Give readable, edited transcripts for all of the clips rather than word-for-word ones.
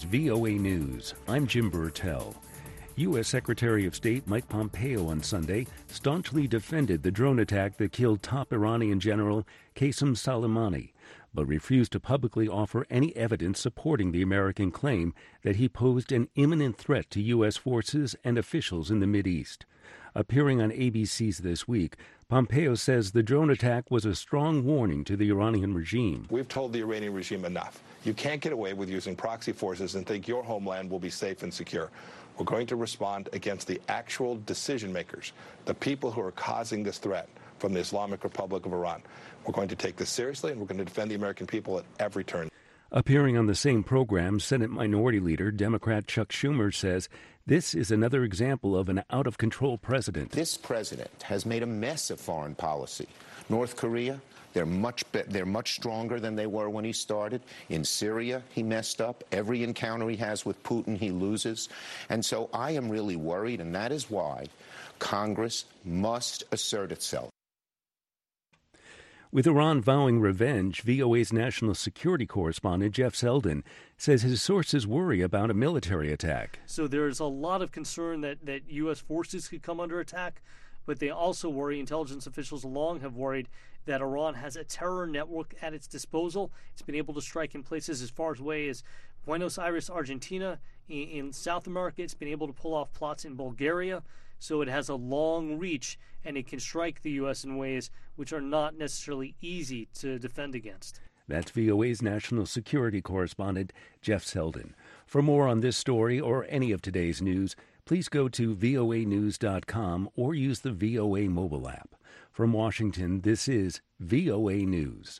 VOA News. I'm Jim Burtell. U.S. Secretary of State Mike Pompeo on Sunday staunchly defended the drone attack that killed top Iranian general Qasem Soleimani, but refused to publicly offer any evidence supporting the American claim that he posed an imminent threat to U.S. forces and officials in the Mideast. Appearing on ABC's This Week, Pompeo says the drone attack was a strong warning to the Iranian regime. We've told the Iranian regime enough. You can't get away with using proxy forces and think your homeland will be safe and secure. We're going to respond against the actual decision makers, the people who are causing this threat from the Islamic Republic of Iran. We're going to take this seriously, and we're going to defend the American people at every turn. Appearing on the same program, Senate Minority Leader Democrat Chuck Schumer says this is another example of an out-of-control president. This president has made a mess of foreign policy. North Korea, they're much stronger than they were when he started. In Syria, he messed up. Every encounter he has with Putin, he loses. And so I am really worried, and that is why Congress must assert itself. With Iran vowing revenge, VOA's national security correspondent Jeff Selden says his sources worry about a military attack. So there's a lot of concern that U.S. forces could come under attack, but they also worry, intelligence officials long have worried, that Iran has a terror network at its disposal. It's been able to strike in places as far away as Buenos Aires, Argentina. In South America, it's been able to pull off plots in Bulgaria. So it has a long reach, and it can strike the U.S. in ways which are not necessarily easy to defend against. That's VOA's national security correspondent, Jeff Selden. For more on this story or any of today's news, please go to voanews.com or use the VOA mobile app. From Washington, this is VOA News.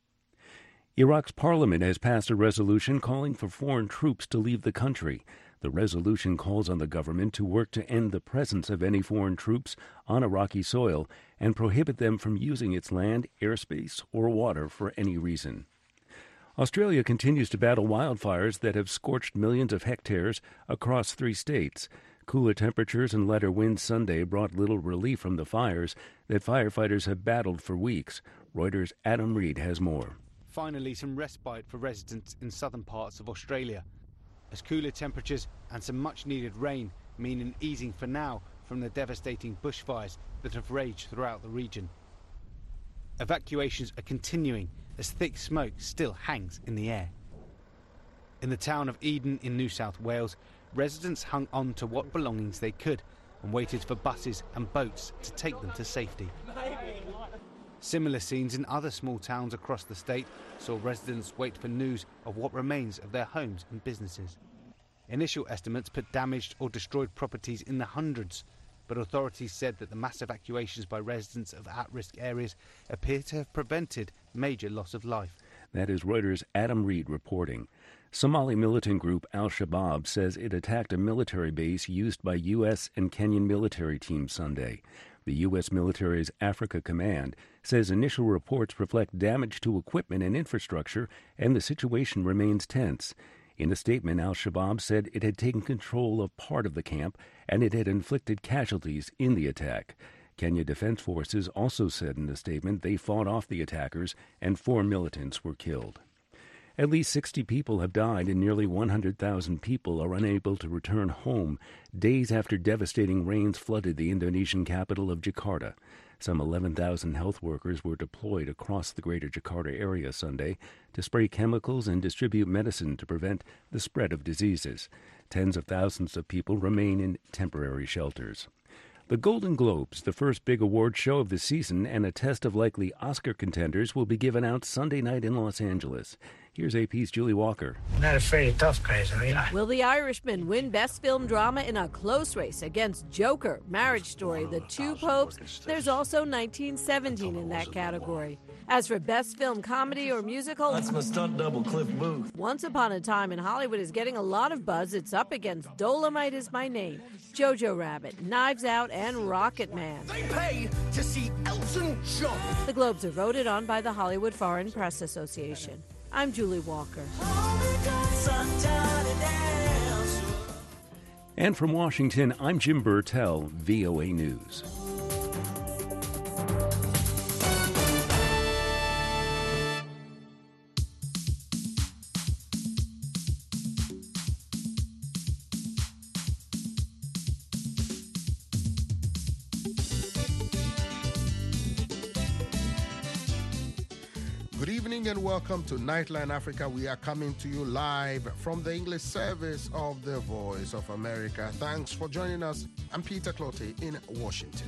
Iraq's parliament has passed a resolution calling for foreign troops to leave the country. The resolution calls on the government to work to end the presence of any foreign troops on Iraqi soil and prohibit them from using its land, airspace, or water for any reason. Australia continues to battle wildfires that have scorched millions of hectares across 3 states. Cooler temperatures and lighter winds Sunday brought little relief from the fires that firefighters have battled for weeks. Reuters' Adam Reed has more. Finally, some respite for residents in southern parts of Australia, as cooler temperatures and some much-needed rain mean an easing for now from the devastating bushfires that have raged throughout the region. Evacuations are continuing as thick smoke still hangs in the air. In the town of Eden in New South Wales, residents hung on to what belongings they could and waited for buses and boats to take them to safety. Similar scenes in other small towns across the state saw residents wait for news of what remains of their homes and businesses. Initial estimates put damaged or destroyed properties in the hundreds, but authorities said that the mass evacuations by residents of at-risk areas appear to have prevented major loss of life. That is Reuters' Adam Reed reporting. Somali militant group Al-Shabaab says it attacked a military base used by U.S. and Kenyan military teams Sunday. The U.S. military's Africa Command says initial reports reflect damage to equipment and infrastructure, and the situation remains tense. In a statement, Al-Shabaab said it had taken control of part of the camp and it had inflicted casualties in the attack. Kenya Defense Forces also said in a statement they fought off the attackers and 4 militants were killed. At least 60 people have died and nearly 100,000 people are unable to return home days after devastating rains flooded the Indonesian capital of Jakarta. Some 11,000 health workers were deployed across the greater Jakarta area Sunday to spray chemicals and distribute medicine to prevent the spread of diseases. Tens of thousands of people remain in temporary shelters. The Golden Globes, the first big award show of the season and a test of likely Oscar contenders, will be given out Sunday night in Los Angeles. Here's AP's Julie Walker. Not afraid of tough guys, are you? Will The Irishman win Best Film Drama in a close race against Joker, Marriage Story, The Two Popes? There's also 1917 in that category. As for Best Film Comedy or Musical, that's my stunt double, Cliff Booth. Once Upon a Time in Hollywood is getting a lot of buzz. It's up against Dolomite Is My Name, Jojo Rabbit, Knives Out, and Rocket Man. They pay to see Elton John. The Globes are voted on by the Hollywood Foreign Press Association. I'm Julie Walker. And from Washington, I'm Jim Burtell, VOA News. Good evening and welcome to Nightline Africa. We are coming to you live from the English service of the Voice of America. Thanks for joining us. I'm Peter Clottey in Washington.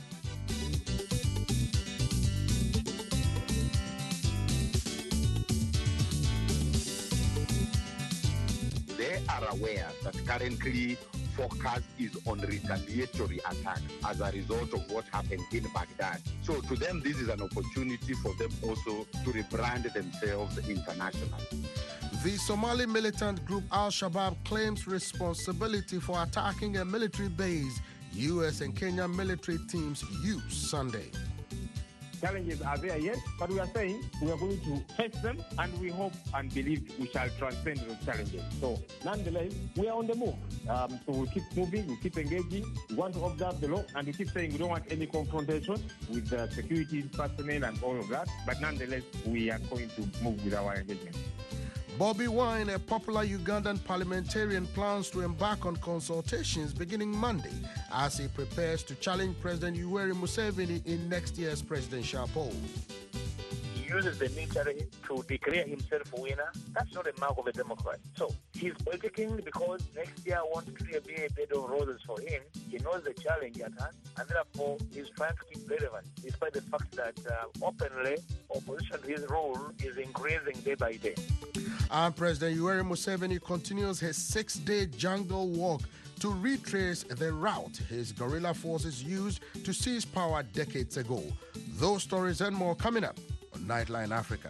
They are aware that currently focus is on retaliatory attack as a result of what happened in Baghdad. So to them, this is an opportunity for them also to rebrand themselves internationally. The Somali militant group Al-Shabaab claims responsibility for attacking a military base U.S. and Kenyan military teams used Sunday. Challenges are there, yes, but we are saying we are going to face them, and we hope and believe we shall transcend those challenges. So, nonetheless, we are on the move. So we keep moving, we keep engaging, we want to observe the law, and we keep saying we don't want any confrontation with the security personnel and all of that, but nonetheless, we are going to move with our engagement. Bobby Wine, a popular Ugandan parliamentarian, plans to embark on consultations beginning Monday as he prepares to challenge President Yoweri Museveni in next year's presidential poll. He uses the military to declare himself a winner. That's not a mark of a Democrat. So he's politicking because next year wants to be a bed of roses for him. He knows the challenge at hand, and therefore he's trying to keep relevant, despite the fact that openly opposition to his rule is increasing day by day. And President Yoweri Museveni continues his 6-day jungle walk to retrace the route his guerrilla forces used to seize power decades ago. Those stories and more coming up on Nightline Africa.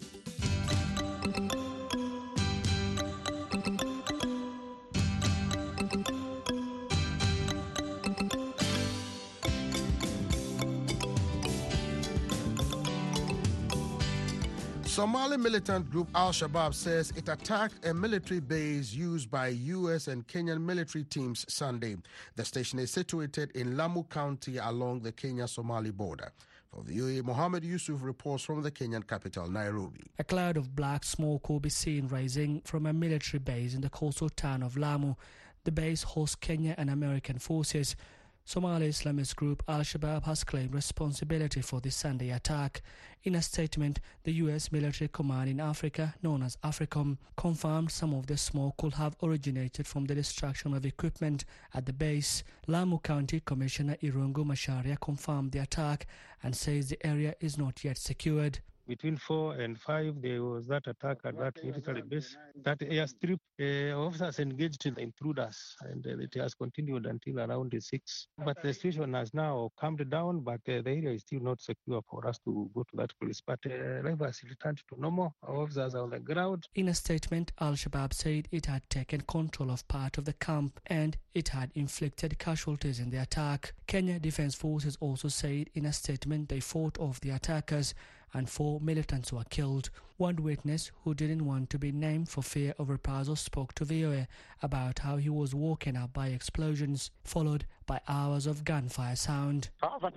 Somali militant group Al-Shabaab says it attacked a military base used by U.S. and Kenyan military teams Sunday. The station is situated in Lamu County along the Kenya-Somali border. For VOA, Mohammed Yusuf reports from the Kenyan capital, Nairobi. A cloud of black smoke could be seen rising from a military base in the coastal town of Lamu. The base hosts Kenya and American forces. Somali Islamist group Al-Shabaab has claimed responsibility for the Sunday attack. In a statement, the U.S. military command in Africa, known as AFRICOM, confirmed some of the smoke could have originated from the destruction of equipment at the base. Lamu County Commissioner Irungu Macharia confirmed the attack and says the area is not yet secured. Between 4 and 5, there was that attack at that military base. That airstrip, officers engaged in the intruders, and it has continued until around 6. But the situation has now calmed down, but the area is still not secure for us to go to that place. But life has returned to normal. Our officers are on the ground. In a statement, Al-Shabaab said it had taken control of part of the camp and it had inflicted casualties in the attack. Kenya Defense Forces also said in a statement they fought off the attackers and 4 militants were killed. One witness who didn't want to be named for fear of reprisal spoke to VOA about how he was woken up by explosions, followed by hours of gunfire sound.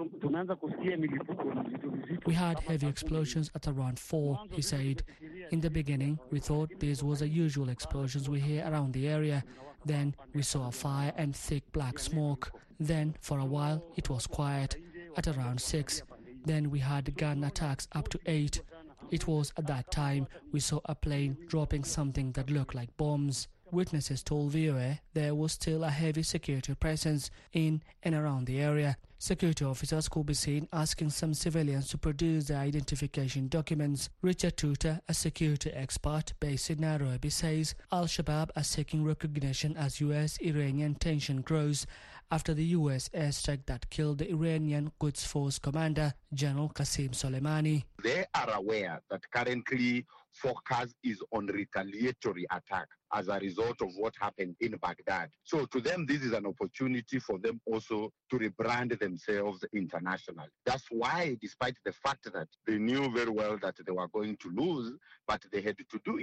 We had heavy explosions at around 4, he said. In the beginning, we thought this was the usual explosions we hear around the area. Then we saw a fire and thick black smoke. Then, for a while, it was quiet. At around 6, then we had gun attacks up to 8. It was at that time we saw a plane dropping something that looked like bombs. Witnesses told VOA there was still a heavy security presence in and around the area. Security officers could be seen asking some civilians to produce their identification documents. Richard Tuta, a security expert based in Nairobi, says Al-Shabaab are seeking recognition as U.S.-Iranian tension grows after the U.S. airstrike that killed the Iranian Quds Force commander, General Qasem Soleimani. They are aware that currently focus is on retaliatory attack as a result of what happened in Baghdad. So to them, this is an opportunity for them also to rebrand themselves internationally. That's why, despite the fact that they knew very well that they were going to lose, but they had to do it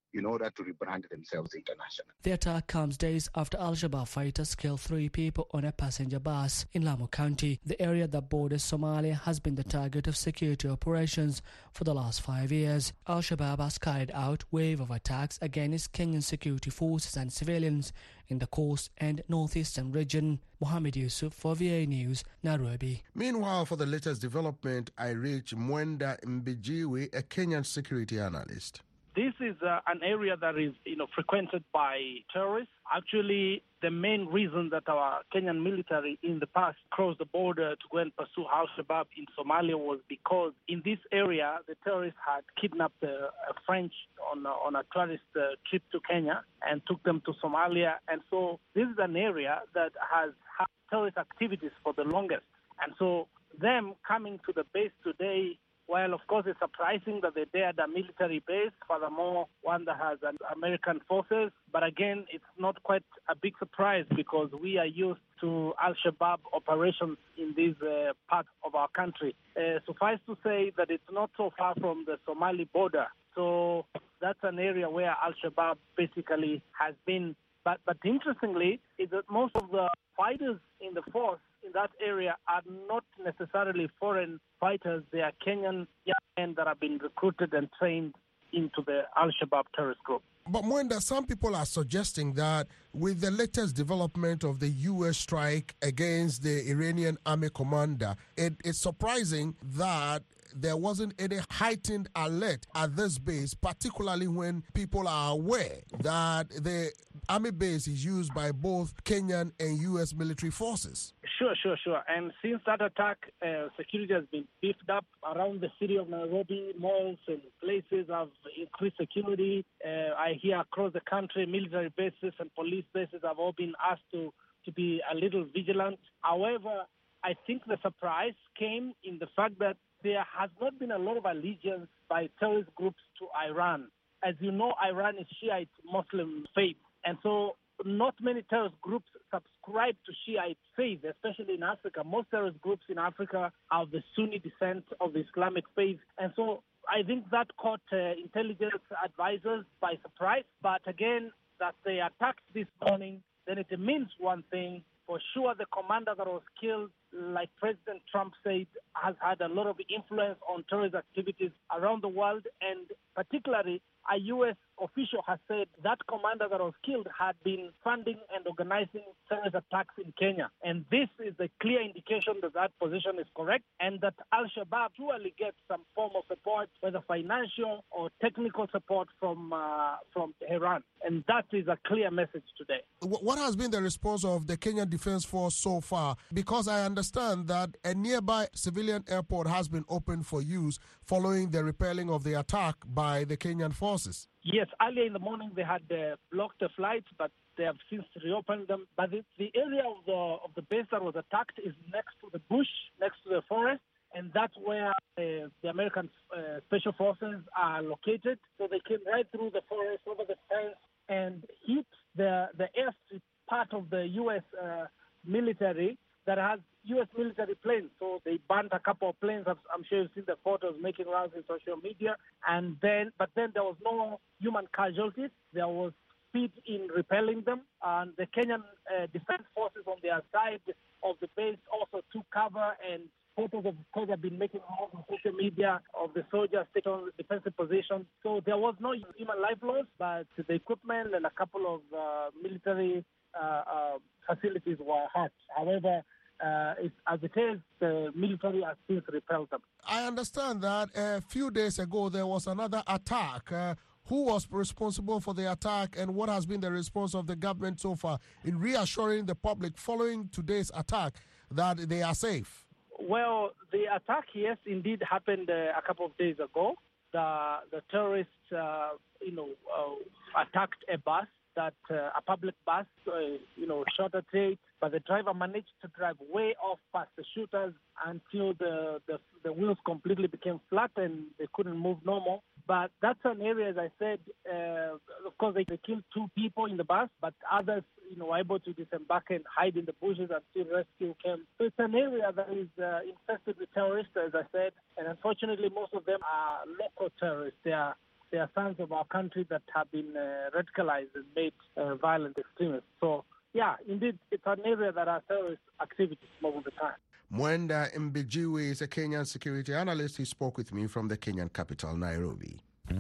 in order to rebrand themselves internationally. The attack comes days after Al-Shabaab fighters killed 3 people on a passenger bus in Lamu County. The area that borders Somalia has been the target of security operations for the last 5 years. Al-Shabaab has carried out a wave of attacks against Kenyan security forces and civilians in the coast and northeastern region. Mohammed Yusuf for VA News, Nairobi. Meanwhile, for the latest development, I reach Mwenda Mbijiwe, a Kenyan security analyst. This is an area that is, frequented by terrorists. Actually, the main reason that our Kenyan military in the past crossed the border to go and pursue Al-Shabaab in Somalia was because in this area, the terrorists had kidnapped a French on a tourist trip to Kenya and took them to Somalia. And so this is an area that has had terrorist activities for the longest. And so them coming to the base today, well, of course, it's surprising that they dared a military base, furthermore, one that has American forces. But again, it's not quite a big surprise because we are used to Al-Shabaab operations in these parts of our country. Suffice to say that it's not so far from the Somali border. So that's an area where Al-Shabaab basically has been. But interestingly, is that most of the fighters in the force in that area are not necessarily foreign fighters. They are Kenyan young men that have been recruited and trained into the Al-Shabaab terrorist group. But Mwenda, some people are suggesting that with the latest development of the U.S. strike against the Iranian army commander, it's surprising that there wasn't any heightened alert at this base, particularly when people are aware that the army base is used by both Kenyan and U.S. military forces. Sure. And since that attack, security has been beefed up around the city of Nairobi. Malls and places have increased security. I hear across the country, military bases and police bases have all been asked to be a little vigilant. However, I think the surprise came in the fact that there has not been a lot of allegiance by terrorist groups to Iran. As you know, Iran is Shiite Muslim faith. And so not many terrorist groups subscribe to Shiite faith, especially in Africa. Most terrorist groups in Africa are of the Sunni descent of the Islamic faith. And so I think that caught intelligence advisors by surprise. But again, that they attacked this morning, then it means one thing. For sure, the commander that was killed, like President Trump said, has had a lot of influence on terrorist activities around the world. And particularly, a U.S. official has said that commander that was killed had been funding and organizing terrorist attacks in Kenya. And this is a clear indication that that position is correct and that Al-Shabaab surely gets some form of support, whether financial or technical support from Tehran. And that is a clear message today. What has been the response of the Kenyan Defense Force so far? Because I understand that a nearby civilian airport has been opened for use following the repelling of the attack by the Kenyan forces. Yes, earlier in the morning they had blocked the flights, but they have since reopened them. But the area of the base that was attacked is next to the bush, next to the forest, and that's where the American special forces are located. So they came right through the forest, over the fence, and hit the airstrip part of the U.S. Military that has U.S. military planes. So they burned a couple of planes. I'm sure you've seen the photos making rounds in social media. But then there was no human casualties. There was speed in repelling them. And the Kenyan Defense Forces on their side of the base also took cover, and photos of course have been making rounds on social media of the soldiers taking on the defensive position. So there was no human life loss, but the equipment and a couple of military facilities were hurt. However, as it is, the military has since repelled them. I understand that a few days ago there was another attack. Who was responsible for the attack, and what has been the response of the government so far in reassuring the public following today's attack that they are safe? Well, the attack, yes, indeed happened a couple of days ago. The terrorists, attacked a bus. A public bus, shot at it, but the driver managed to drive way off past the shooters until the wheels completely became flat and they couldn't move normal. But that's an area, as I said, of course, they killed 2 people in the bus, but others, were able to disembark and hide in the bushes until rescue came. So it's an area that is infested with terrorists, as I said, and unfortunately most of them are local terrorists. They are they are sons of our country that have been radicalized and made violent extremists. So, yeah, indeed, it's an area that are terrorist activities most of the time. Mwenda Mbijiwe is a Kenyan security analyst. He spoke with me from the Kenyan capital, Nairobi.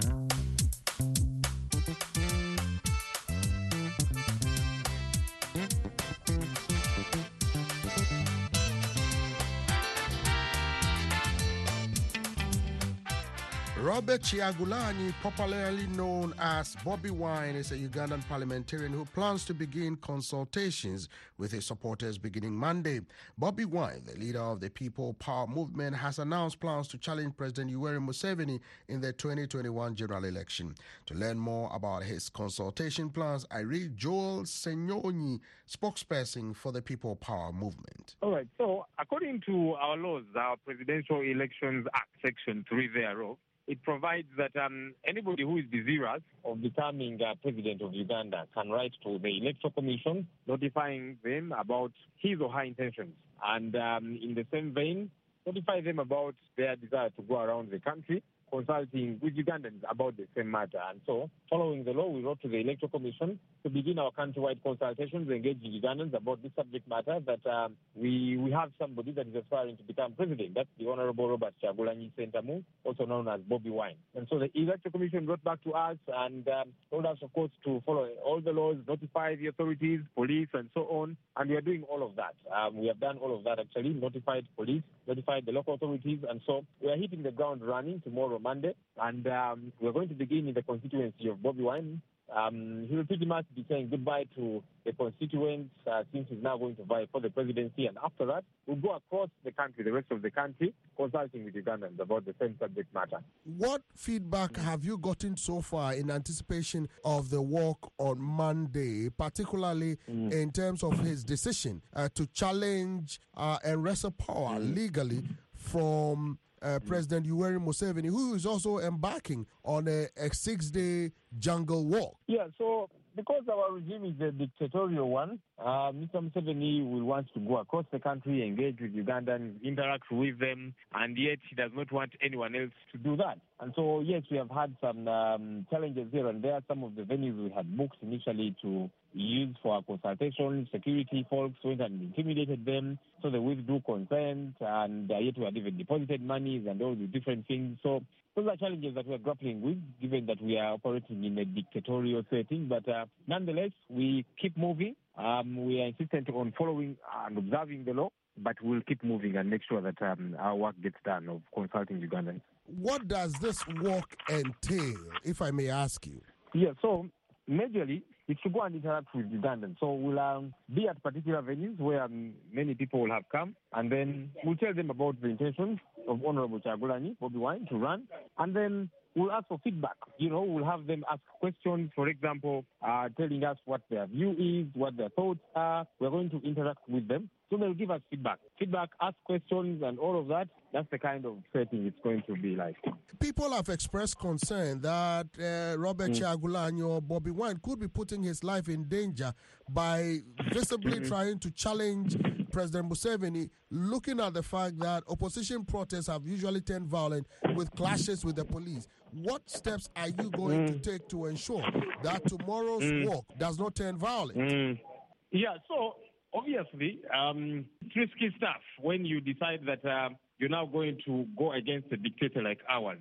Robert Kyagulanyi, popularly known as Bobi Wine, is a Ugandan parliamentarian who plans to begin consultations with his supporters beginning Monday. Bobi Wine, the leader of the People Power Movement, has announced plans to challenge President Yoweri Museveni in the 2021 general election. To learn more about his consultation plans, I read Joel Senyonyi, spokesperson for the People Power Movement. All right, so according to our laws, our Presidential Elections Act, Section 3 thereof, it provides that anybody who is desirous of becoming president of Uganda can write to the Electoral Commission notifying them about his or her intentions. And in the same vein, notify them about their desire to go around the country, consulting with Ugandans about the same matter. And so, following the law, we wrote to the Electoral Commission to begin our countrywide consultations engaging Ugandans about this subject matter, that we have somebody that is aspiring to become president. That's the Honorable Robert Kyagulanyi Ssentamu, also known as Bobi Wine. And so the Electoral Commission wrote back to us and told us, of course, to follow all the laws, notify the authorities, police, and so on. And we are doing all of that. We have done all of that, actually, notified police, notified the local authorities. And so we are hitting the ground running tomorrow, Monday, and we're going to begin in the constituency of Bobi Wine. He will pretty much be saying goodbye to the constituents since he's now going to vie for the presidency, and after that, we'll go across the country, the rest of the country, consulting with Ugandans about the same subject matter. What feedback have you gotten so far in anticipation of the walk on Monday, particularly in terms of his decision to challenge and wrestle power legally from President Yoweri Museveni, who is also embarking on a 6-day jungle walk? Yeah, so because our regime is a dictatorial one, Mr. Museveni will want to go across the country, engage with Ugandans, interact with them, and yet he does not want anyone else to do that. And so, yes, we have had some challenges here and there. Some of the venues we had booked initially to use for our consultation, security folks went and intimidated them, so they withdrew consent, and yet we had even deposited monies and all the different things. So those are challenges that we're grappling with, given that we are operating in a dictatorial setting. But nonetheless, we keep moving. We are insistent on following and observing the law, but we'll keep moving and make sure that our work gets done of consulting Ugandans. What does this walk entail, if I may ask you? Yeah, so majorly, it's to go and interact with Ugandans. So we'll be at particular venues where many people will have come, and then we'll tell them about the intentions of Honorable Kyagulanyi, Bobi Wine, to run, and then we'll ask for feedback. We'll have them ask questions, for example, telling us what their view is, what their thoughts are. We're going to interact with them. So they'll give us feedback, ask questions, and all of that. That's the kind of setting it's going to be like. People have expressed concern that Robert Kyagulanyi or Bobi Wine could be putting his life in danger by visibly trying to challenge President Museveni, looking at the fact that opposition protests have usually turned violent with clashes with the police. What steps are you going to take to ensure that tomorrow's walk does not turn violent? Yeah, so obviously, it's risky stuff when you decide that you're now going to go against a dictator like ours.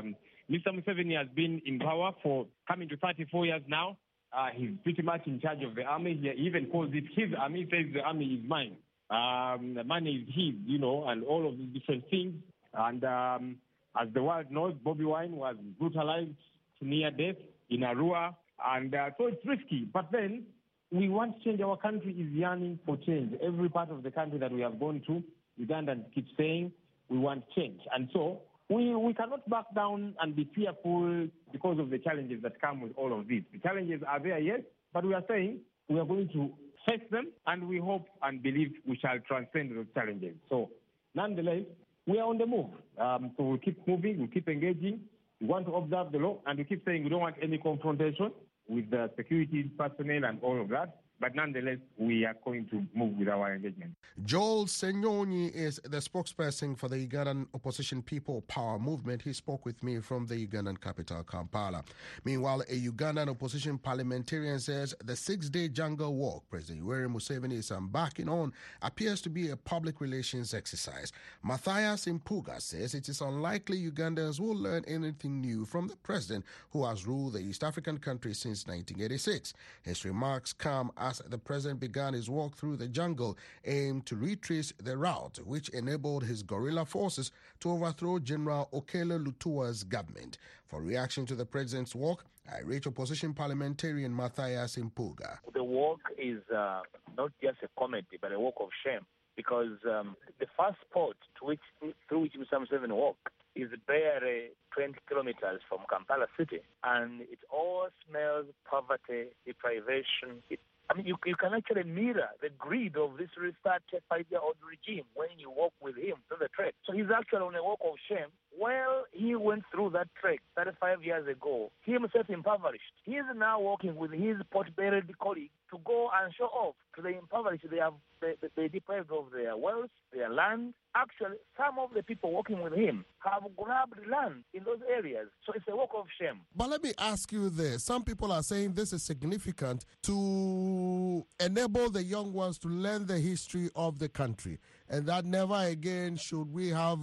Mr. Museveni has been in power for coming to 34 years now. He's pretty much in charge of the army. He even calls it his army, says the army is mine. The money is his, and all of these different things. And as the world knows, Bobi Wine was brutalized to near death in Arua. And so it's risky. But then we want change. Our country is yearning for change. Every part of the country that we have gone to, Ugandans keep saying we want change. And so we cannot back down and be fearful because of the challenges that come with all of this. The challenges are there, yes, but we are saying we are going to face them, and we hope and believe we shall transcend those challenges. So nonetheless, we are on the move. So we'll keep moving, we'll keep engaging. We want to observe the law, and we keep saying we don't want any confrontation with the security personnel and all of that. But nonetheless, we are going to move with our engagement. Joel Senyonyi is the spokesperson for the Ugandan Opposition People Power Movement. He spoke with me from the Ugandan capital, Kampala. Meanwhile, a Ugandan opposition parliamentarian says the 6-day jungle walk President Yoweri Museveni is embarking on appears to be a public relations exercise. Matthias Impuga says it is unlikely Ugandans will learn anything new from the president who has ruled the East African country since 1986. His remarks come as the president began his walk through the jungle aimed to retrace the route which enabled his guerrilla forces to overthrow General Okello Lutua's government. For reaction to the president's walk, I reach opposition parliamentarian Matthias Impuga. The walk is not just a comedy, but a walk of shame, because the first spot through which Mr. Museveni walked is barely 20 kilometers from Kampala city, and it all smells poverty, deprivation. You can actually mirror the greed of this restart 5-year-old regime when you walk with him through the trek. So he's actually on a walk of shame. Well, he went through that trek 35 years ago. He himself impoverished. He is now walking with his pot-bellied colleague to go and show off to the impoverished. They deprived of their wealth, their land. Actually, some of the people working with him have grabbed land in those areas. So it's a walk of shame. But let me ask you this. Some people are saying this is significant to enable the young ones to learn the history of the country, and that never again should we have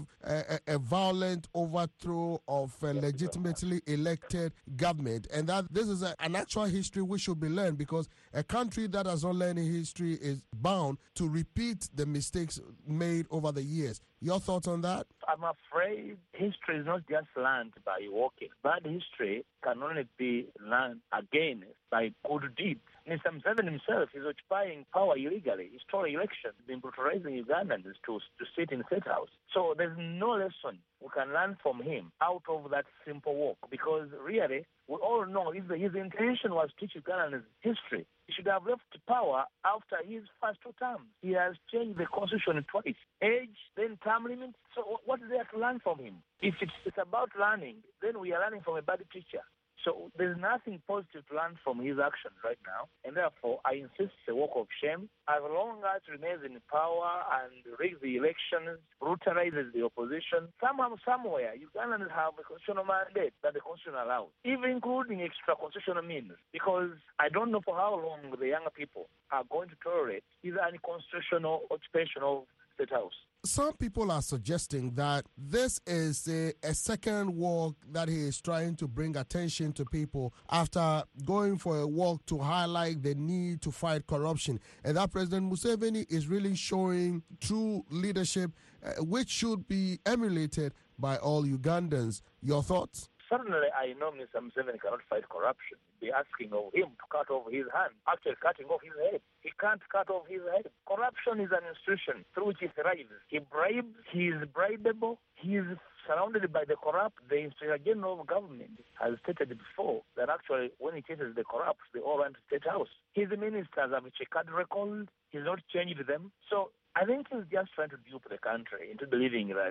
a violent overthrow of a legitimately elected government, and that this is an actual history which should be learned, because a country that has not learned history is bound to repeat the mistakes made over the years. Your thoughts on that? I'm afraid history is not just learned by walking. Bad history can only be learned again by good deeds. Mr. Museveni himself is occupying power illegally. He stole elections, been brutalizing Ugandans to sit in State House. So there's no lesson we can learn from him out of that simple walk, because really, we all know his intention was to teach Ugandans history. He should have left power after his first 2 terms. He has changed the constitution twice. Age, then term limit. So what is there to learn from him? If it's about learning, then we are learning from a bad teacher. So there's nothing positive to learn from his actions right now, and therefore I insist it's a walk of shame. As long as he remains in power and rigs the elections, brutalizes the opposition, somehow, somewhere, Ugandans have a constitutional mandate that the constitution allows, even including extra-constitutional means, because I don't know for how long the younger people are going to tolerate either unconstitutional occupation of State House. Some people are suggesting that this is a second walk that he is trying to bring attention to people after going for a walk to highlight the need to fight corruption, and that President Museveni is really showing true leadership, which should be emulated by all Ugandans. Your thoughts? Certainly, I know Mr. Museveni cannot fight corruption. Be asking of him to cut off his hand, actually cutting off his head. He can't cut off his head. Corruption is an institution through which he thrives. He bribes, he is bribable, he is surrounded by the corrupt. The Inspector General of Government has stated before that actually when he chases the corrupt, they all run to State House. His ministers have a checkered record. He's not changed them. So I think he's just trying to dupe the country into believing that,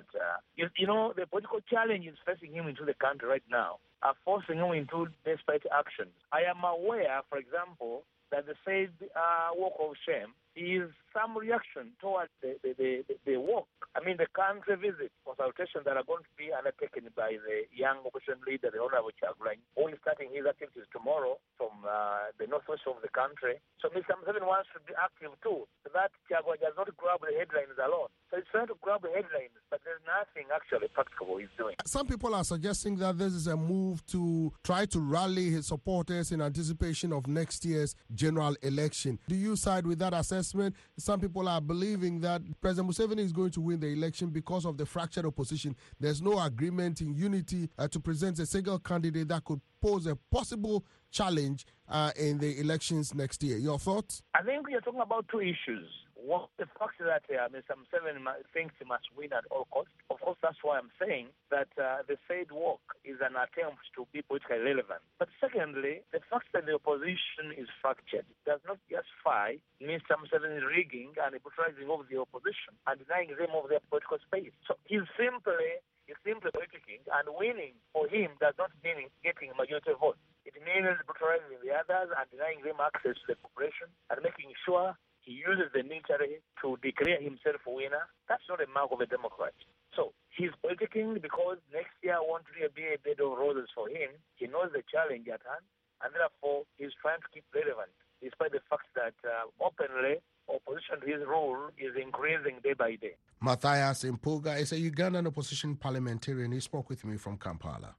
the political challenges facing him into the country right now are forcing him into desperate actions. I am aware, for example, that the said walk of shame is some reaction towards the walk. I mean, the country visit consultations that are going to be undertaken by the young opposition leader, the Honorable Kyagulanyi, who is starting his activities tomorrow from the northwest of the country. So Mr. Museveni wants to be active too, so that Kyagulanyi does not grab the headlines alone. So he's trying to grab the headlines, but there's nothing actually practical he's doing. Some people are suggesting that this is a move to try to rally his supporters in anticipation of next year's general election. Do you side with that assessment? Some people are believing that President Museveni is going to win the election because of the fractured opposition. There's no agreement in unity to present a single candidate that could pose a possible challenge in the elections next year. Your thoughts? I think you're talking about 2 issues. One, the fact that Mr. Museveni thinks he must win at all costs. Of course, that's why I'm saying that the said walk is an attempt to be politically relevant. But secondly, the fact that the opposition is fractured does not justify Mr. Museveni rigging and brutalizing of the opposition and denying them of their political space. So he's simply politicking, and winning for him does not mean getting majority votes. It means brutalizing the others and denying them access to the population and making sure he uses the military to declare himself winner. That's not a mark of a Democrat. So he's politicking because next year won't really be a bed of roses for him. He knows the challenge at hand, and therefore he's trying to keep relevant, despite the fact that openly opposition to his rule is increasing day by day. Matthias Impuga is a Ugandan opposition parliamentarian. He spoke with me from Kampala.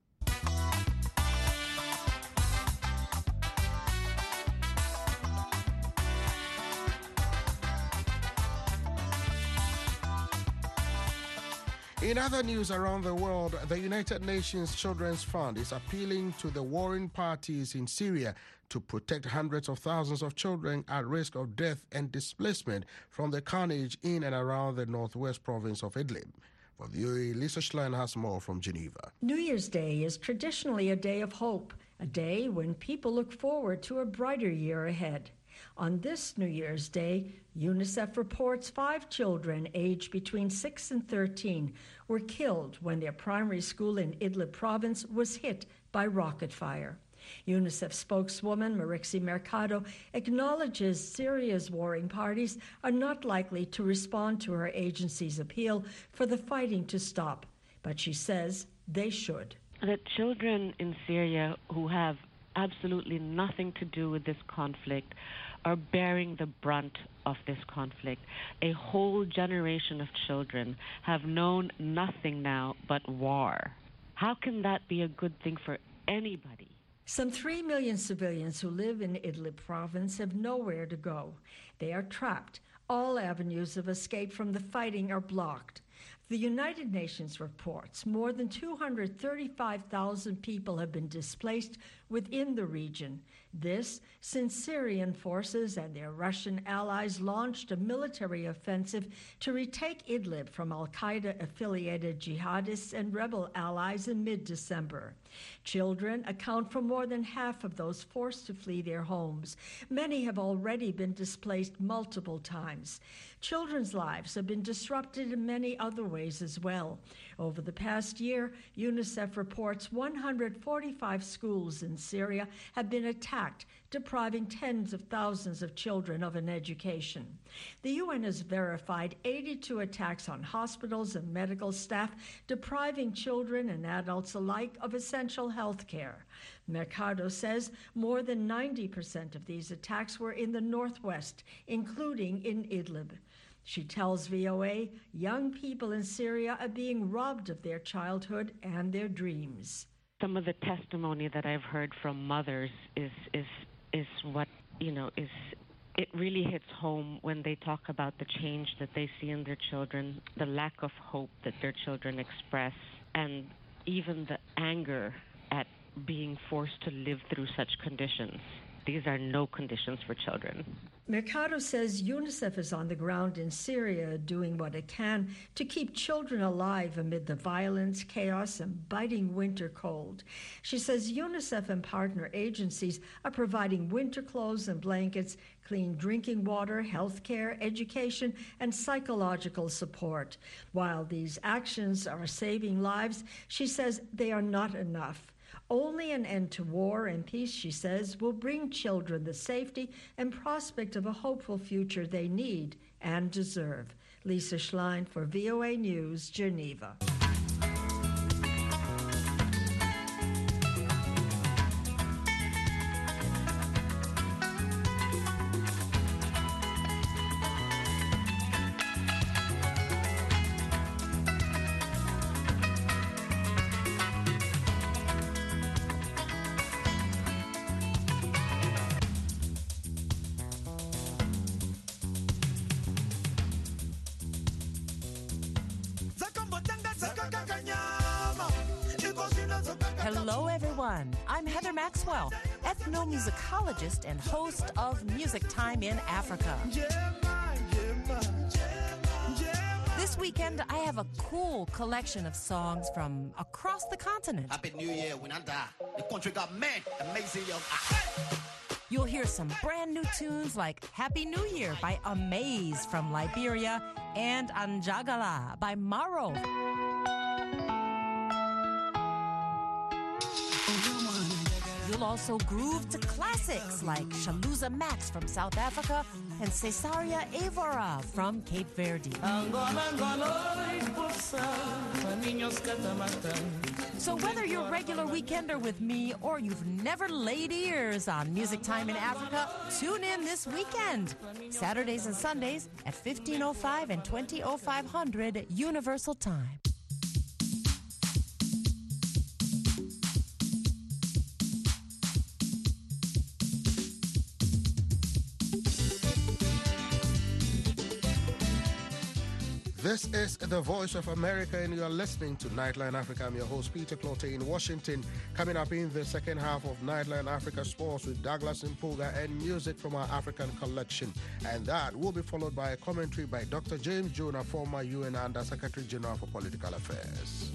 In other news around the world, the United Nations Children's Fund is appealing to the warring parties in Syria to protect hundreds of thousands of children at risk of death and displacement from the carnage in and around the northwest province of Idlib. For VOA, Lisa Schlein has more from Geneva. New Year's Day is traditionally a day of hope, a day when people look forward to a brighter year ahead. On this New Year's Day, UNICEF reports 5 children aged between 6 and 13 were killed when their primary school in Idlib province was hit by rocket fire. UNICEF spokeswoman Marixie Mercado acknowledges Syria's warring parties are not likely to respond to her agency's appeal for the fighting to stop, but she says they should. The children in Syria who have absolutely nothing to do with this conflict are bearing the brunt of this conflict. A whole generation of children have known nothing now but war. How can that be a good thing for anybody? Some 3 million civilians who live in Idlib province have nowhere to go. They are trapped. All avenues of escape from the fighting are blocked. The United Nations reports more than 235,000 people have been displaced within the region. This since Syrian forces and their Russian allies launched a military offensive to retake Idlib from al-Qaeda-affiliated jihadists and rebel allies in mid-December. Children account for more than half of those forced to flee their homes. Many have already been displaced multiple times. Children's lives have been disrupted in many other ways as well. Over the past year, UNICEF reports 145 schools in Syria have been attacked, depriving tens of thousands of children of an education. The UN has verified 82 attacks on hospitals and medical staff, depriving children and adults alike of essential health care. Mercado says more than 90% of these attacks were in the northwest, including in Idlib. She tells VOA young people in Syria are being robbed of their childhood and their dreams. Some of the testimony that I've heard from mothers is what, it really hits home when they talk about the change that they see in their children, the lack of hope that their children express, and even the anger at being forced to live through such conditions. These are no conditions for children. Mercado says UNICEF is on the ground in Syria doing what it can to keep children alive amid the violence, chaos, and biting winter cold. She says UNICEF and partner agencies are providing winter clothes and blankets, clean drinking water, health care, education, and psychological support. While these actions are saving lives, she says they are not enough. Only an end to war and peace, she says, will bring children the safety and prospect of a hopeful future they need and deserve. Lisa Schlein for VOA News, Geneva. Hello, everyone. I'm Heather Maxwell, ethnomusicologist and host of Music Time in Africa. This weekend, I have a cool collection of songs from across the continent. Happy New Year, when I die. The country got mad, amazing young. You'll hear some brand new tunes like Happy New Year by Amaze from Liberia and Anjagala by Maro. You'll also groove to classics like Shaluza Max from South Africa and Cesaria Evora from Cape Verde. So whether you're a regular weekender with me or you've never laid ears on Music Time in Africa, tune in this weekend. Saturdays and Sundays at 15:05 and 20:0500 Universal Time. This is the Voice of America, and you are listening to Nightline Africa. I'm your host, Peter Clote in Washington. Coming up in the second half of Nightline Africa Sports with Douglas Mpuga and music from our African collection. And that will be followed by a commentary by Dr. James Jonah, former UN Under Secretary General for Political Affairs.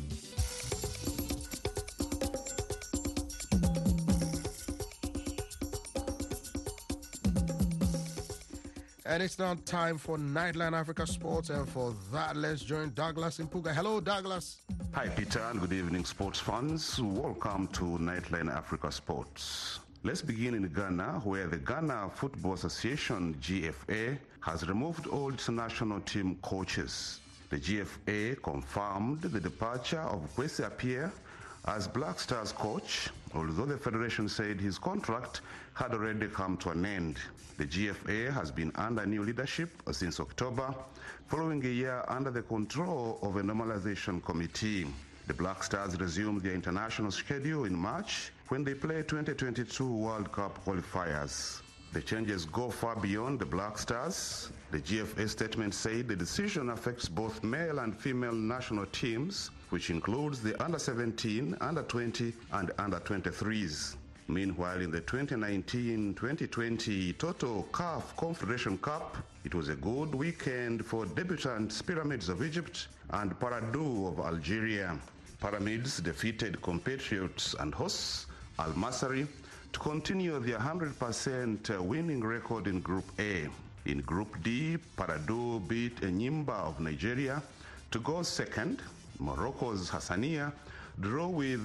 And it's now time for Nightline Africa Sports, and for that, let's join Douglas Mpuga. Hello, Douglas. Hi, Peter, and good evening, sports fans. Welcome to Nightline Africa Sports. Let's begin in Ghana, where the Ghana Football Association, GFA, has removed all its national team coaches. The GFA confirmed the departure of Kwesi Appiah as Black Stars coach, although the federation said his contract had already come to an end. The GFA has been under new leadership since October, following a year under the control of a normalization committee. The Black Stars resumed their international schedule in March when they play 2022 World Cup qualifiers. The changes go far beyond the Black Stars. The GFA statement said the decision affects both male and female national teams, which includes the under-17, under-20, and under-23s. Meanwhile, in the 2019-2020 Total CAF Confederation Cup, it was a good weekend for debutants Pyramids of Egypt and Paradou of Algeria. Pyramids defeated compatriots and hosts Al Masry to continue their 100% winning record in Group A. In Group D, Paradou beat Enyimba of Nigeria to go second. Morocco's Hassania drew with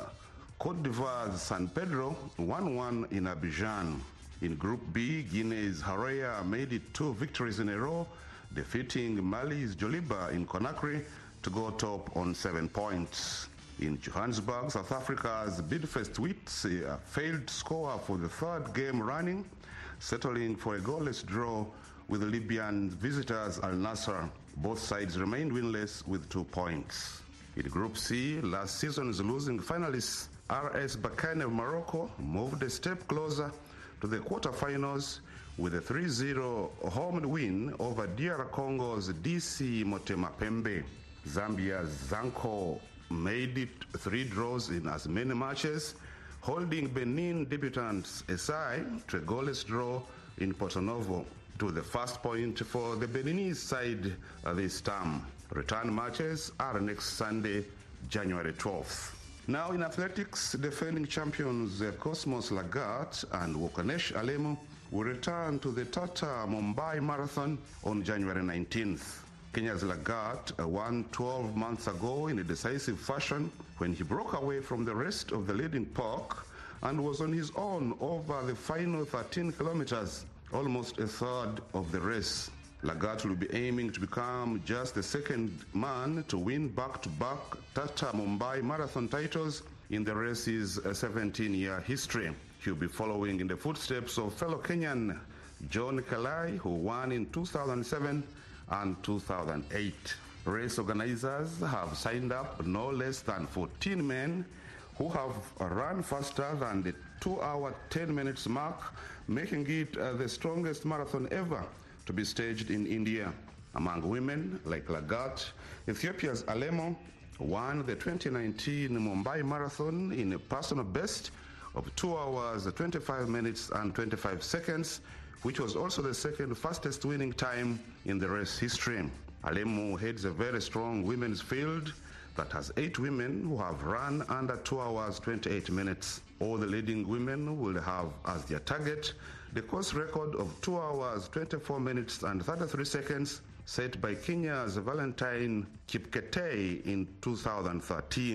Cote d'Ivoire's San Pedro 1-1 in Abidjan. In Group B, Guinea's Hareya made it 2 victories in a row, defeating Mali's Joliba in Conakry to go top on 7 points. In Johannesburg, South Africa's Bidvest Wits failed to score for the 3rd game running, settling for a goalless draw with the Libyan visitors Al Nassr. Both sides remained winless with 2 points. In Group C, last season's losing finalists RS Berkane of Morocco moved a step closer to the quarterfinals with a 3-0 home win over DR Congo's DC Motema Pembe. Zambia's Zanko made it 3 draws in as many matches, holding Benin debutants aside to a goalless draw in Porto Novo to the first point for the Beninese side this term. Return matches are next Sunday, January 12th. Now in athletics, defending champions Cosmos Lagat and Wokanesh Alemu will return to the Tata Mumbai Marathon on January 19th. Kenya's Lagat won 12 months ago in a decisive fashion when he broke away from the rest of the leading pack and was on his own over the final 13 kilometers, almost a third of the race. Lagat will be aiming to become just the second man to win back-to-back Tata Mumbai Marathon titles in the race's 17-year history. He'll be following in the footsteps of fellow Kenyan John Kalai, who won in 2007 and 2008. Race organizers have signed up no less than 14 men who have run faster than the 2-hour 10 minutes mark, making it the strongest marathon ever to be staged in India. Among women like Lagat, Ethiopia's Alemo won the 2019 Mumbai Marathon in a personal best of 2 hours, 25 minutes and 25 seconds, which was also the second fastest winning time in the race history. Alemo heads a very strong women's field that has 8 women who have run under 2 hours, 28 minutes. All the leading women will have as their target the course record of 2 hours, 24 minutes and 33 seconds set by Kenya's Valentine Kipketei in 2013.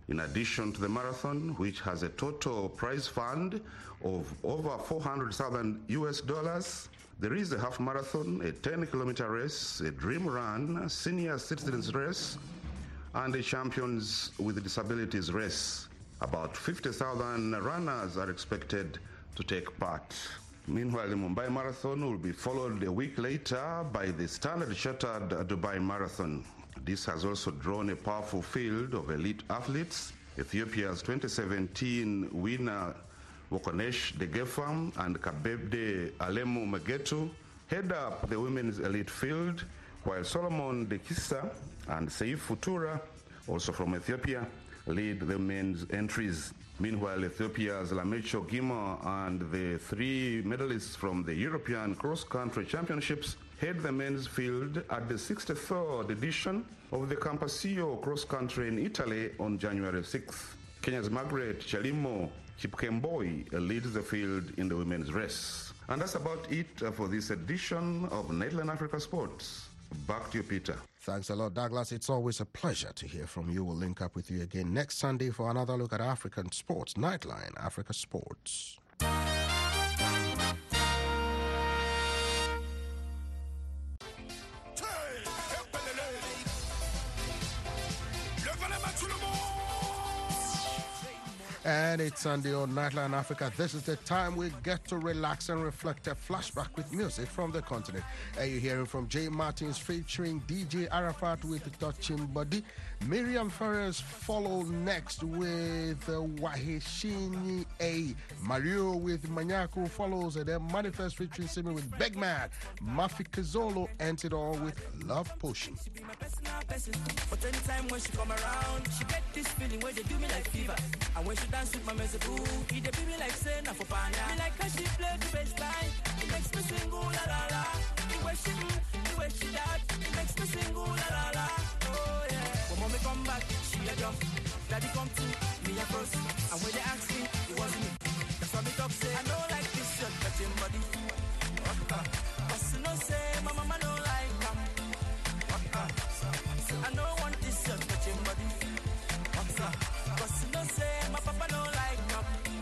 In addition to the marathon, which has a total prize fund of over $400,000, there is a half marathon, a 10-kilometer race, a dream run, a senior citizens race, and a Champions with Disabilities race. About 50,000 runners are expected to take part. Meanwhile, the Mumbai Marathon will be followed a week later by the Standard Chartered Dubai Marathon. This has also drawn a powerful field of elite athletes. Ethiopia's 2017 winner Wokonesh Degefam and Kabebde Alemu Magetu head up the women's elite field, while Solomon Dekisa and Seif Futura, also from Ethiopia, lead the men's entries. Meanwhile, Ethiopia's Lamecho Gima and the 3 medalists from the European Cross-Country Championships head the men's field at the 63rd edition of the Campasio Cross Country in Italy on January 6th. Kenya's Margaret Chalimo Chipkemboi leads the field in the women's race. And that's about it for this edition of Nightline Africa Sports. Back to you, Peter. Thanks a lot, Douglas. It's always a pleasure to hear from you. We'll link up with you again next Sunday for another look at African sports. Nightline Africa Sports. And it's Sunday on Nightline Africa. This is the time we get to relax and reflect, a flashback with music from the continent. And you're hearing from Jay Martins featuring DJ Arafat with Touching Body. Miriam Ferrers follow next with Wahishini A. Mario with Manyaku follows, and then Manifest featuring Simi with Begman. Mafi Kazolo ends it all with Love Potion. But anytime when she come around, she get this feeling where they do me like fever. And when she dance with my mezeboo, he dey be me like say na for pana. Me like how she play the bass line, it makes me sing ooh la la la. The way she that, it makes me sing ooh la la la. Oh yeah. When mommy come back, she a jump. Daddy come to me a first, and when they ask me, it wasn't me. That's why me talk say I know like this shirt touching body. But you know say my mama don't like them. I don't want this shirt touching body. But you know say my papa don't like them.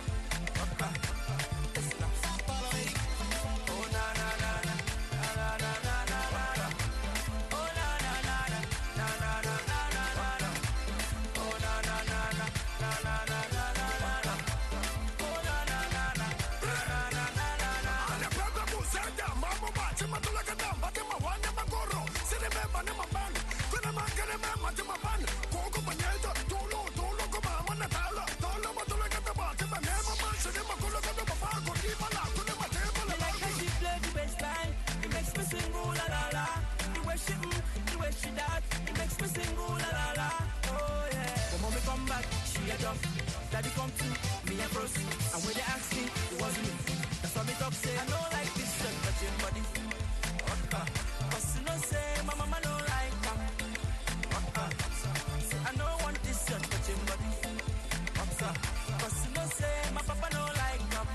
Oh na na na na na na na na na. Oh na na na na na na na na na. Oh na na na na na na na na na. Oh na na na na na na na na. Ale pega musenda mambo bachi matula kadamba de mawane magoro. Sine mema ne mabani. Kuna mangene mema de mabani. Koko banyeta tolo ko mama na tala. Tolo matula kadamba de mema bachi de makulo kadamba pa ko di bala kuna matema la. Like how she play the bass line, it makes me sing ooh la la la. The way she that, it makes me sing ooh la la la. Oh yeah. When mommy come back, she a jump. Daddy come to me a bros, and when they ask me, it wasn't me. That's why me talk say I know like this shirt touching body. But you know say my mama don't like them. I don't want this shirt touching body. But you know say my papa don't like them.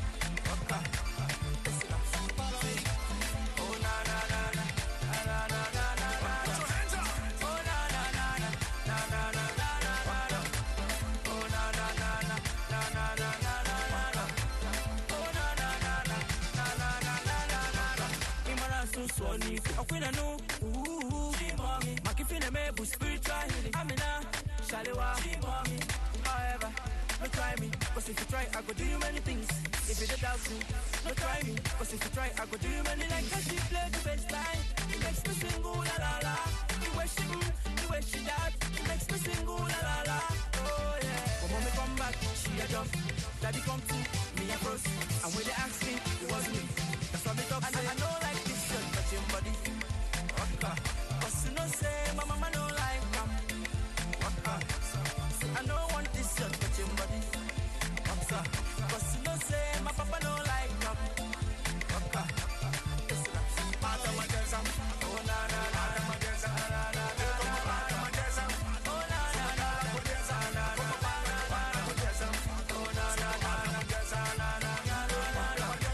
Oh na na na na na na na na na. Put your hands up. Oh na na na na na na na na na. Oh na na na na na na na na na. Oh na na na na na na na na na. Imara so swani. Akwina no. Makifine me bu spiritual healing. Amina, Shalewa. However, no try me, cause if you try, I go do you many things. If you don't doubt me, no try me, cause if you try, I go do you many. Like how she play the bass line, it makes me sing ooh la la la. The way she that, it makes me sing ooh la la la. Oh yeah. When mommy come back, she a jump. Daddy come to me a bros, and when they ask me, it wasn't me. That's why me talk say I know like this shirt touching body. But you know say my mama don't like them. I don't want this shirt touching body. But you know say my papa don't like them. Oh na na na na na na na. Oh na na na na na na na. Oh na na na na na na na.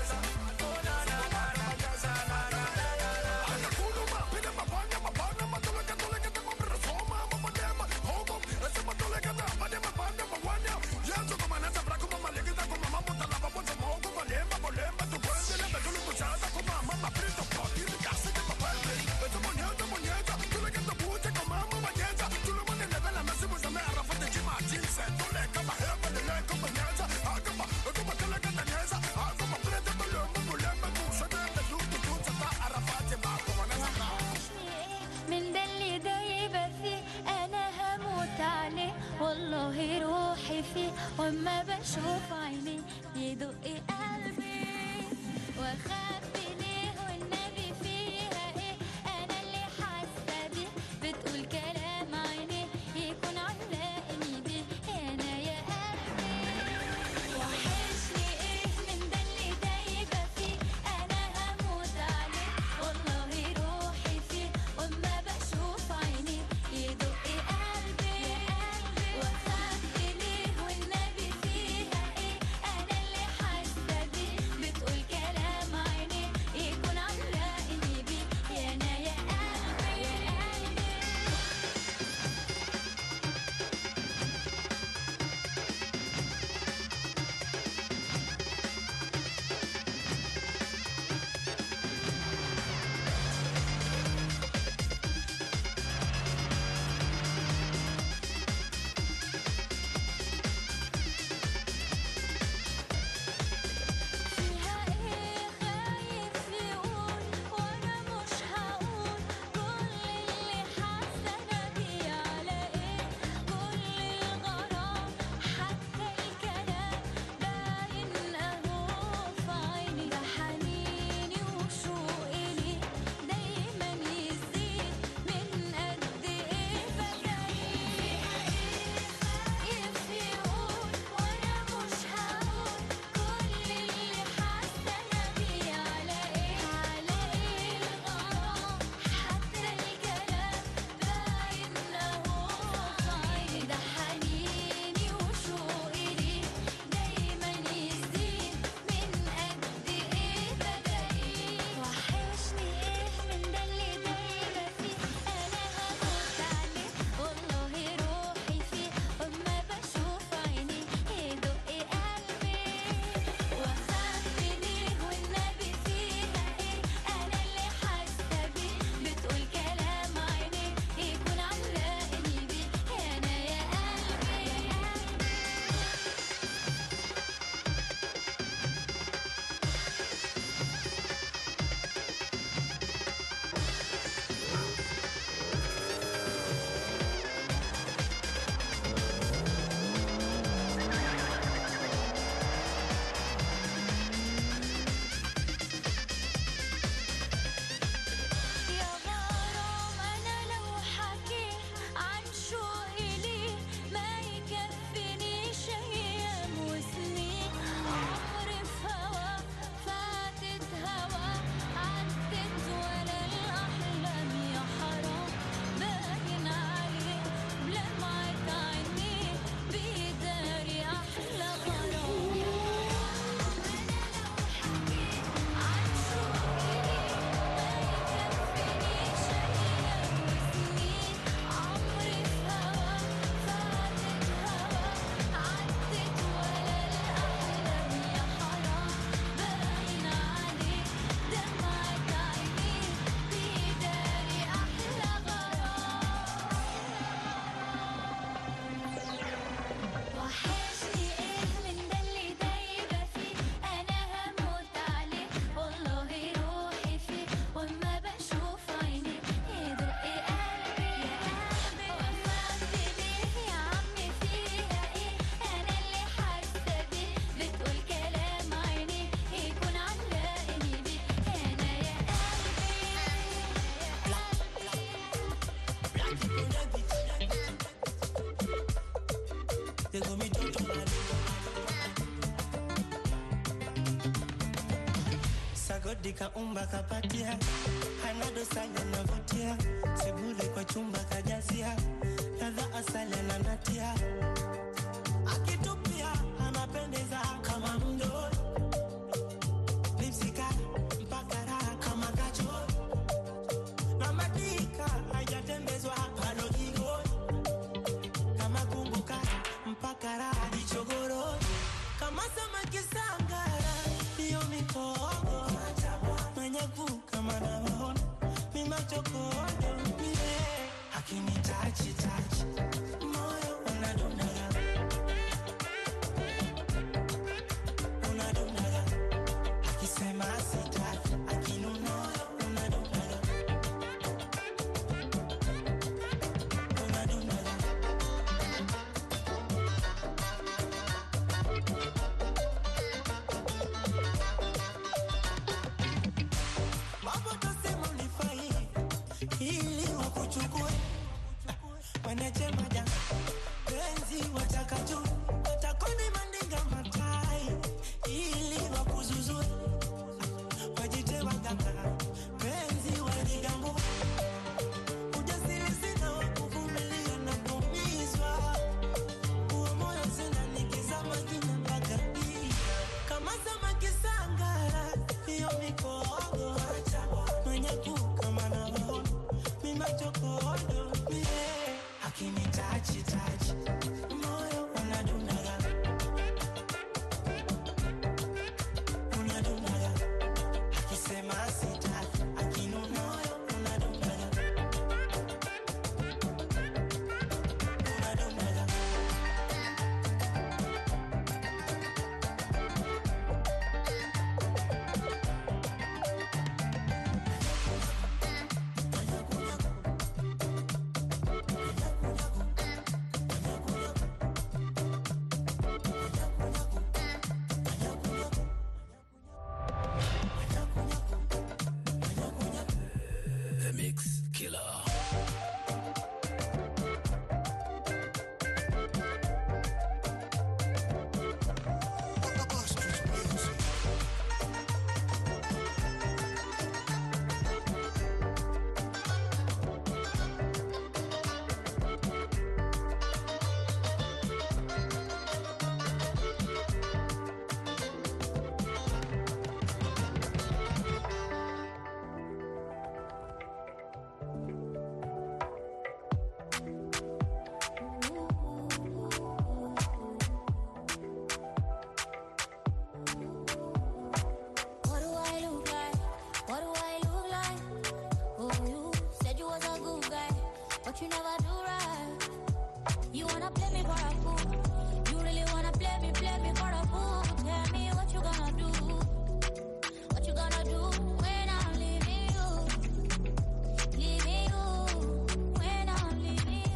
They go me to Sagodika umba kapatia, hanado sanya navutia, sebule kwa chumba kajasia, ladha asali ananatia, akitupia anapendeza kama mdo, lipsika mpaka raha kama kacho, na madika hajatembezwa palogigo, kama kumbuka mpaka raha dichogoro, kama samaki sangara, hiyo mikogo kama naona mimi machokodo mie hakini tachi moyo unadundaga akisema sitaki akinuna unadundaga wanachema janga penzi wataka juu watakoni mandinga matai ili wakuzuzue wajite waganga penzi waligambo ujasiri sina wakuvumilia na kumizwa uo moyo sina nikizama jina bagadi kama samaki sangara hiyo mikogo mwenye kukama na waona mima chokodo akini tachi moyo unadundaga akisema sitaki akinu moyo unadundaga You never do right. You wanna play me for a fool. You really wanna play me for a fool. Tell me what you gonna do. What you gonna do when I'm leaving you? Leaving you when I'm leaving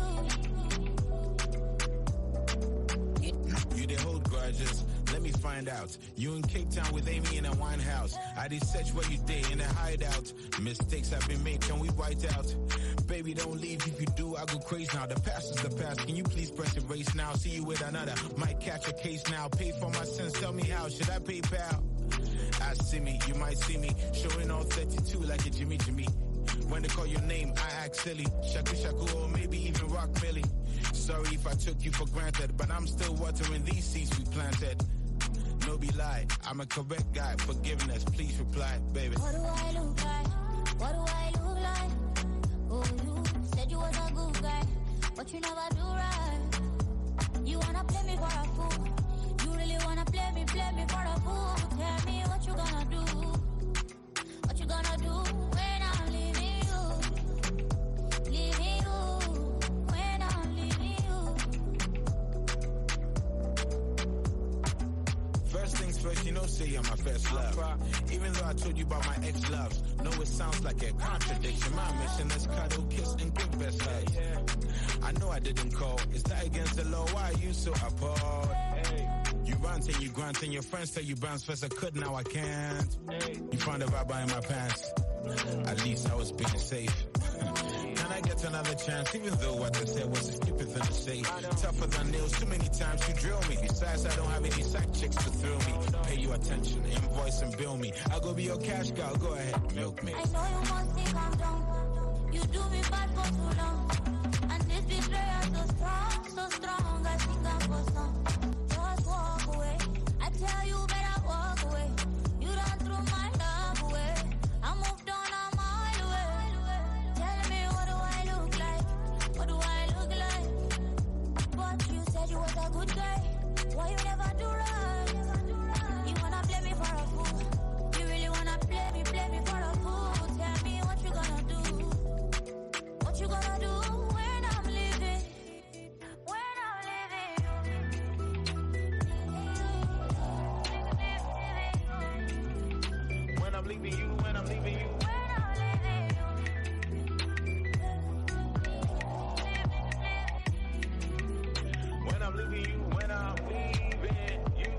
you. You they hold grudges. Let me find out. You in Cape Town with Amy in a wine house. I did search where you day in a hideout. Mistakes have been made, can we white out? Baby, don't leave. If you do, I go crazy now. The past is the past. Can you please press erase now? See you with another. Might catch a case now. Pay for my sins. Tell me how. Should I pay pal? I see me. You might see me. Showing all 32 like a Jimmy. When they call your name, I act silly. Shaku, or maybe even Rock Millie. Sorry if I took you for granted, but I'm still watering these seeds we planted. No be lie. I'm a correct guy. Forgiveness. Please reply, baby. What do I look like? What do I look like? Oh, you said you was a good guy, but you never do right. You wanna play me for a fool. You really wanna play me for a fool. Tell me what you gonna do. What you gonna do when I'm leaving you? Leaving you when I'm leaving you. First things first, you know, say you're my first love. Even though I told you about my ex-loves, know it sounds like a contradiction. My mission is cuddle, kiss, and give best hugs. I know I didn't call. Is that against the law? Why are you so appalled? You rant and you grunt and your friends tell you bounce first. I could, now I can't. You found a rubber in my pants. At least I was being safe. Can I get get another chance, even though what I said was a stupid thing to say. Tougher than nails, too many times you drill me. Besides, I don't have any side chicks to thrill me. Pay you attention, invoice and bill me. I'll go be your cash cow, go ahead, milk me. I know you must think I'm dumb. You do me bad for too long. And this betrayal so strong. I think I'm for some. Just walk away. I tell you better walk away. You done threw my love away. I moved on, I'm all away. Tell me, what do I look like? What do I look like? But you said you was a good guy. Why you never do right? You wanna play me for a fool? You really wanna play me for a fool? Tell me what you gonna do? What you gonna do when I'm leaving? When I'm leaving? When I'm leaving you, when I'm leaving you. When I'm leaving you, when I'm leaving you.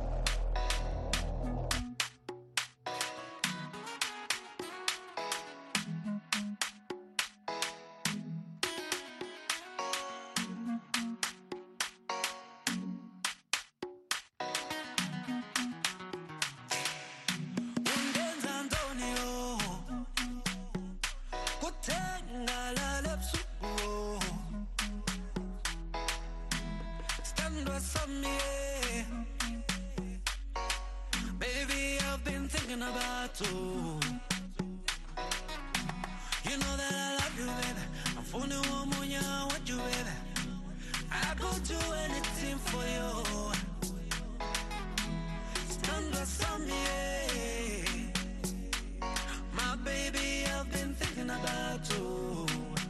Undenza Antonio, kuthenga lale busuku, standwa sami, baby I've been thinking about you. You know that I love you, baby. I'm phoning one more, I want you, baby. I go do anything for you. Standwa sami. My baby, I've been thinking about you.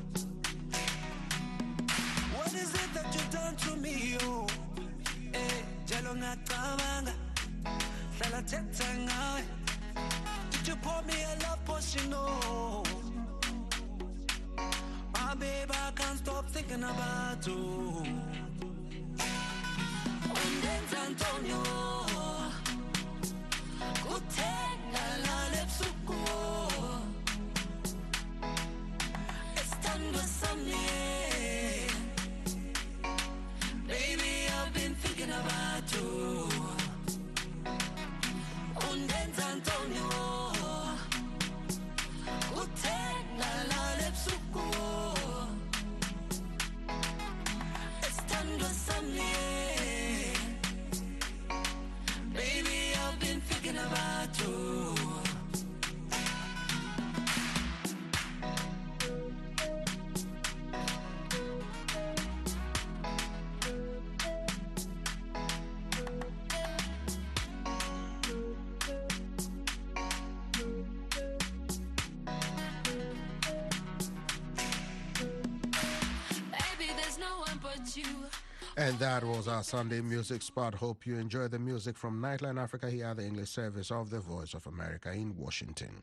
What is it that you've done to me, oh? Eh, jalo ngacabanga, hlala thetha ngawe. Did you pour me a love potion, oh? My baby, I can't stop thinking about you. Undenza Antonio, kuthenga lale busuku. Estando sami, baby, I've been thinking about you. Undenza Antonio, kuthenga lale busuku. Estando sami, baby, I've been thinking about you. Baby, there's no one but you. And that was our Sunday music spot. Hope you enjoy the music from Nightline Africa here at the English service of the Voice of America in Washington.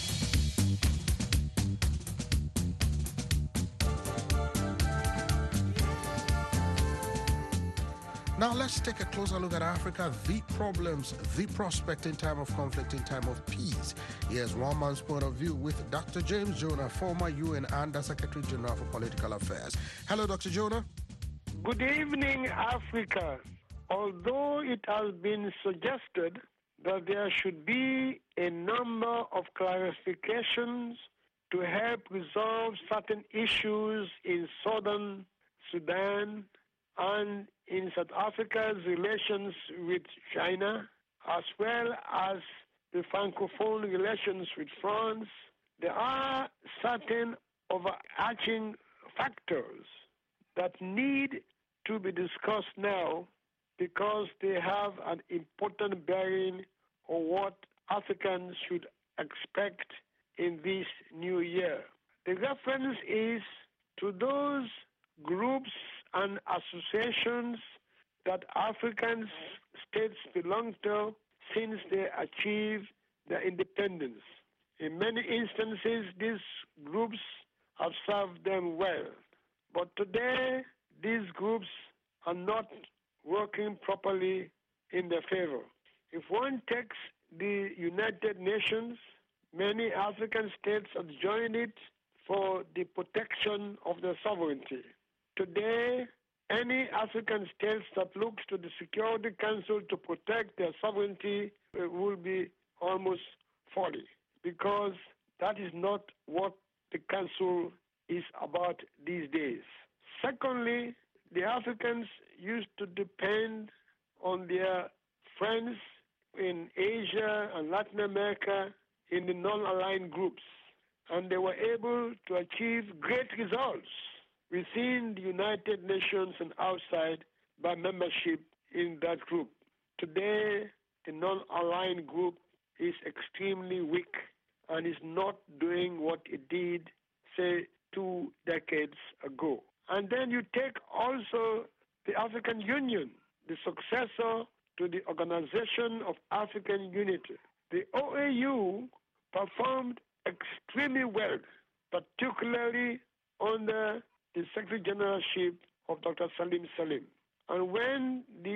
Now let's take a closer look at Africa, the problems, the prospect in time of conflict, in time of peace. Here's one man's point of view with Dr. James Jonah, former UN Under Secretary General for Political Affairs. Hello, Dr. Jonah. Good evening, Africa. Although it has been suggested that there should be a number of clarifications to help resolve certain issues in southern Sudan and in South Africa's relations with China, as well as the Francophone relations with France, there are certain overarching factors that need to be discussed now because they have an important bearing on what Africans should expect in this new year. The reference is to those groups and associations that African states belong to since they achieved their independence. In many instances, these groups have served them well. But today, these groups are not working properly in their favor. If one takes the United Nations, many African states have joined it for the protection of their sovereignty. Today, any African state that looks to the Security Council to protect their sovereignty will be almost folly, because that is not what the Council is about these days. Secondly, the Africans used to depend on their friends in Asia and Latin America in the non-aligned groups, and they were able to achieve great results within the United Nations and outside by membership in that group. Today, the non-aligned group is extremely weak and is not doing what it did, say, 2 decades ago. And then you take also the African Union, the successor to the Organization of African Unity. The OAU performed extremely well, particularly under the Secretary Generalship of Dr. Salim Salim. And when the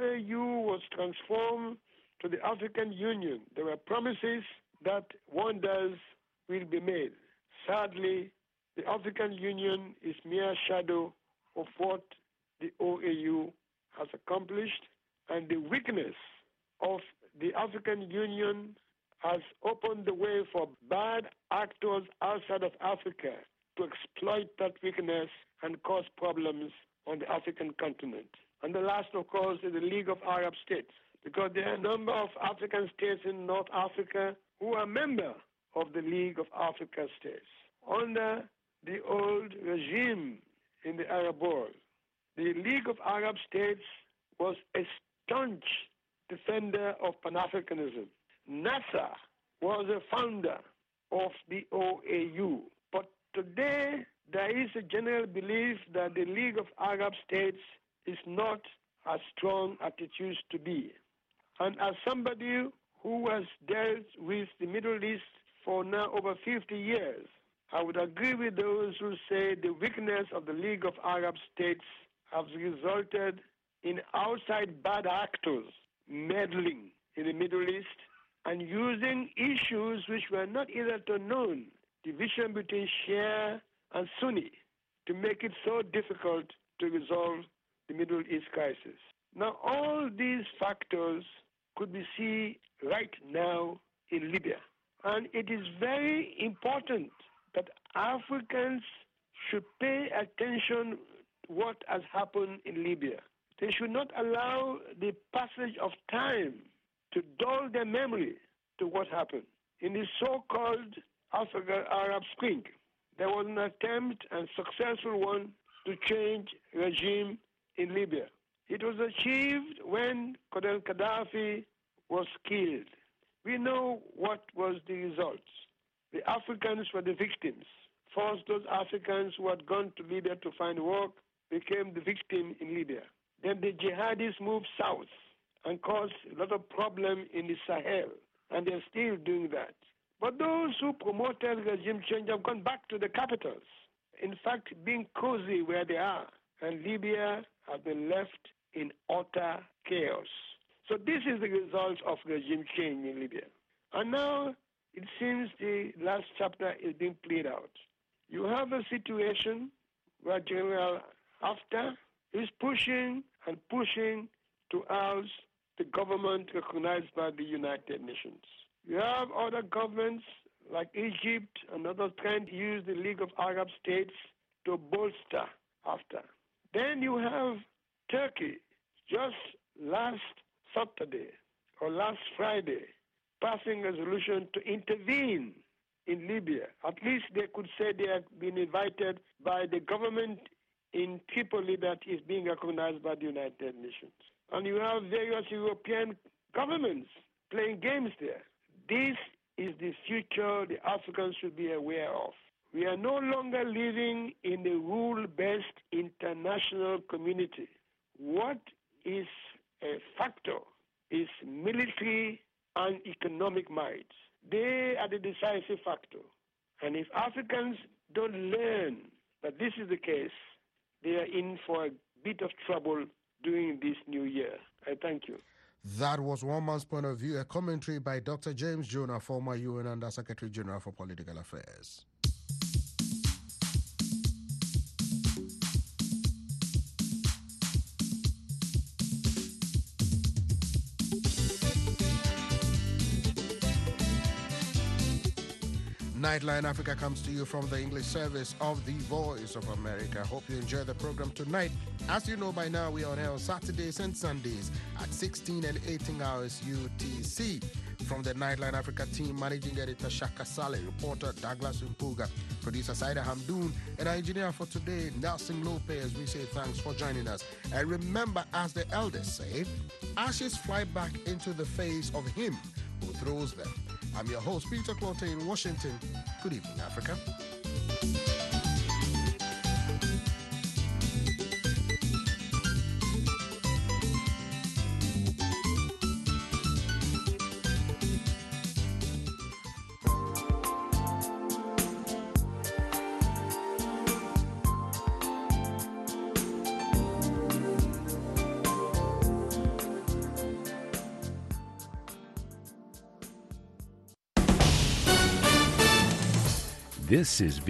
OAU was transformed to the African Union, there were promises that wonders will be made. Sadly, the African Union is mere shadow of what the OAU has accomplished, and the weakness of the African Union has opened the way for bad actors outside of Africa to exploit that weakness and cause problems on the African continent. And the last, of course, is the League of Arab States, because there are a number of African states in North Africa who are members of the League of African States. Under the old regime in the Arab world, the League of Arab States was a staunch defender of Pan-Africanism. Nasser was a founder of the OAU. But today, there is a general belief that the League of Arab States is not as strong as it used to be. And as somebody who has dealt with the Middle East for now over 50 years, I would agree with those who say the weakness of the League of Arab States has resulted in outside bad actors meddling in the Middle East and using issues which were not hitherto known, division between Shia and Sunni, to make it so difficult to resolve the Middle East crisis. Now, all these factors could be seen right now in Libya. And it is very important that Africans should pay attention to what has happened in Libya. They should not allow the passage of time to dull their memory to what happened. In the so-called Arab Spring, there was an attempt, and successful one, to change regime in Libya. It was achieved when Colonel Gaddafi was killed. We know what was the results. The Africans were the victims. First, those Africans who had gone to Libya to find work became the victim in Libya. Then the jihadis moved south and caused a lot of problem in the Sahel, and they're still doing that. But those who promoted regime change have gone back to the capitals, in fact, being cozy where they are, and Libya has been left in utter chaos. So this is the result of regime change in Libya. And now it seems the last chapter is being played out. You have a situation where General Haftar is pushing and pushing to oust the government recognized by the United Nations. You have other governments like Egypt and others trying to use the League of Arab States to bolster Haftar. Then you have Turkey, just last Saturday or last Friday, passing a resolution to intervene in Libya. At least they could say they have been invited by the government in Tripoli that is being recognized by the United Nations. And you have various European governments playing games there. This is the future the Africans should be aware of. We are no longer living in a rule-based international community. What is a factor is military and economic might. They are the decisive factor. And if Africans don't learn that this is the case, they are in for a bit of trouble during this new year. I thank you. That was one man's point of view, a commentary by Dr. James Jonah, former UN Under Secretary General for Political Affairs. Nightline Africa comes to you from the English service of the Voice of America. Hope you enjoy the program tonight. As you know by now, we are on air on Saturdays and Sundays at 16 and 18 hours UTC. From the Nightline Africa team, Managing Editor Shaka Saleh, reporter Douglas Mpuga, producer Saida Hamdoun, and our engineer for today, Nelson Lopez. We say thanks for joining us. And remember, as the elders say, ashes fly back into the face of him who throws them. I'm your host, Peter Clote in Washington. Good evening, Africa. This is